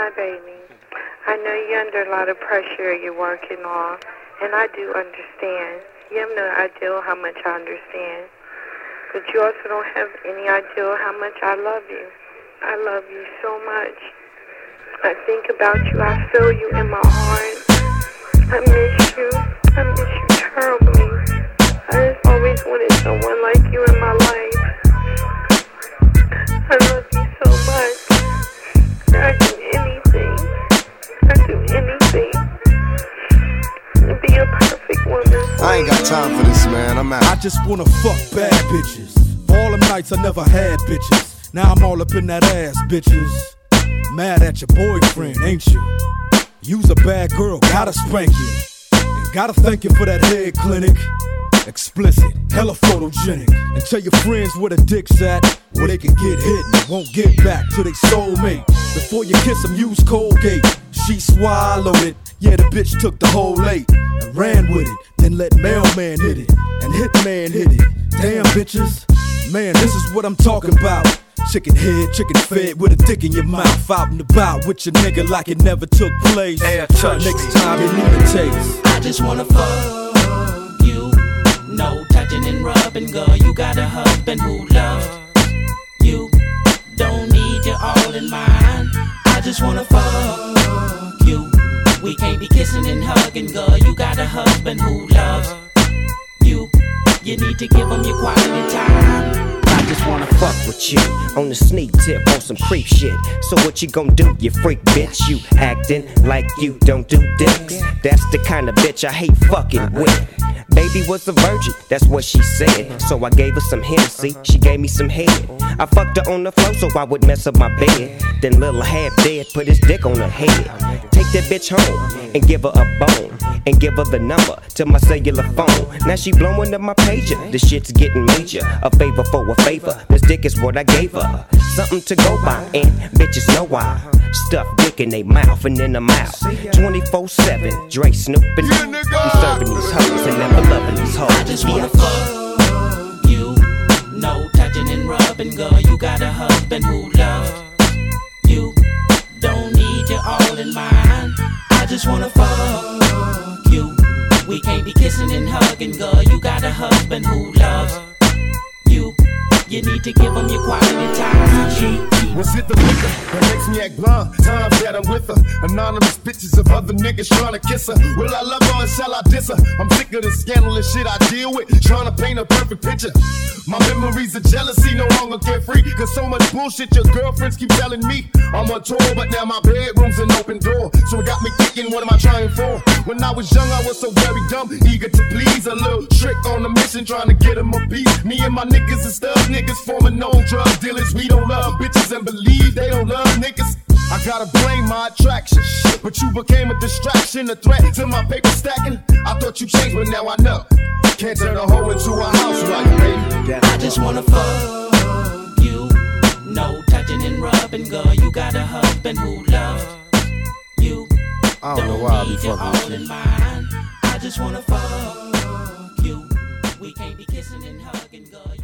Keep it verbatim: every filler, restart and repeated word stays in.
Hi, baby. I know you're under a lot of pressure you're working on, and I do understand. You have no idea how much I understand. But you also don't have any idea how much I love you. I love you so much. I think about you. I feel you in my heart. I miss you. I miss you terribly. I just always wanted someone like you in my life. I love you so much. I'd do anything. I'd do anything to be a perfect woman. I ain't got time for this, man. I'm out. I just wanna fuck bad bitches. All them nights I never had bitches. Now I'm all up in that ass, bitches. Mad at your boyfriend, ain't you? You's a bad girl, gotta spank you. And gotta thank you for that head clinic. Explicit, hella photogenic. And tell your friends where the dick's at, where they can get hit and won't get back to their soulmate. Before you kiss them, use Colgate. She swallowed it, yeah, the bitch took the whole eight and ran with it. Then let mailman hit it, and hitman hit it. Damn bitches, man, this is what I'm talking about. Chicken head, chicken fed with a dick in your mouth. Out and about with your nigga like it never took place. Hey, touch Next me. Time you need a taste. I just wanna fuck you. No touching and rubbing, girl. You got a husband who loves you. Don't need you all in mine. I just wanna fuck you. We can't be kissing and hugging, girl. You got a husband who loves you. You need to give him your quality time. I just wanna fuck with you on the sneak tip on some creep shit. So what you gon' do, you freak bitch? You acting like you don't do dicks. That's the kind of bitch I hate fucking with. Baby was a virgin, that's what she said. So I gave her some Hennessy, she gave me some head. I fucked her on the floor so I would mess up my bed. Then little half dead put his dick on her head. Take that bitch home and give her a bone. And give her the number to my cellular phone. Now she blowing up my pager, this shit's getting major. A favor for a favor, this dick is what I gave her. Something to go by, and bitches know why. Stuff dick in they mouth and in the mouth. twenty-four seven, Dre snooping. We serving these hoes and never loving these hoes. I just wanna fuck you. No touching and rubbing, girl. You got a husband who loves you. Don't need you all in mine. I just wanna fuck you. We can't be kissing and hugging, girl. You got a husband who loves you. You need to give him your quality time. Was it the liquor that makes me act blind? Times that I'm with her. Anonymous pictures of other niggas trying to kiss her. Will I love her or shall I diss her? I'm sick of the scandalous shit I deal with, trying to paint a perfect picture. My memories of jealousy no longer carefree, cause so much bullshit your girlfriends keep telling me. I'm on tour, but now my bedroom's an open door. So it got me thinking, what am I trying for? When I was young, I was so very dumb, eager to please. A little trick on a mission, trying to get them a piece. Me and my niggas and stuff, niggas forming known drug dealers. We don't love bitches and believe they don't love niggas. I gotta blame my attraction, but you became a distraction, a threat to my paper stacking. I thought you changed, but now I know. Can't turn a hoe into a housewife, baby. I just wanna fuck you. No touching and rubbing, girl. You got a husband who loves you. I don't know why I be fucking with you. I just wanna fuck you. We can't be kissing and hugging, girl.